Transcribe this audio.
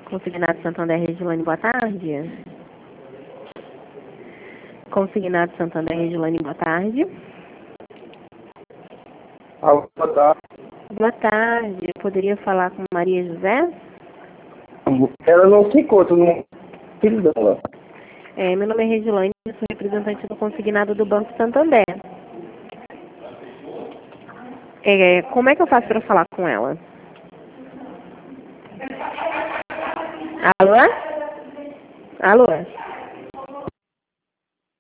Consignado Santander, Regilane, boa tarde. Consignado Santander, Regilane, boa tarde. Alô, boa tarde. Boa tarde. Eu poderia falar com Maria José? Ela não se encontra no filho dela. Meu nome é Regilane, eu sou representante do consignado do Banco Santander. Como é que eu faço para falar com ela? Alô? Alô?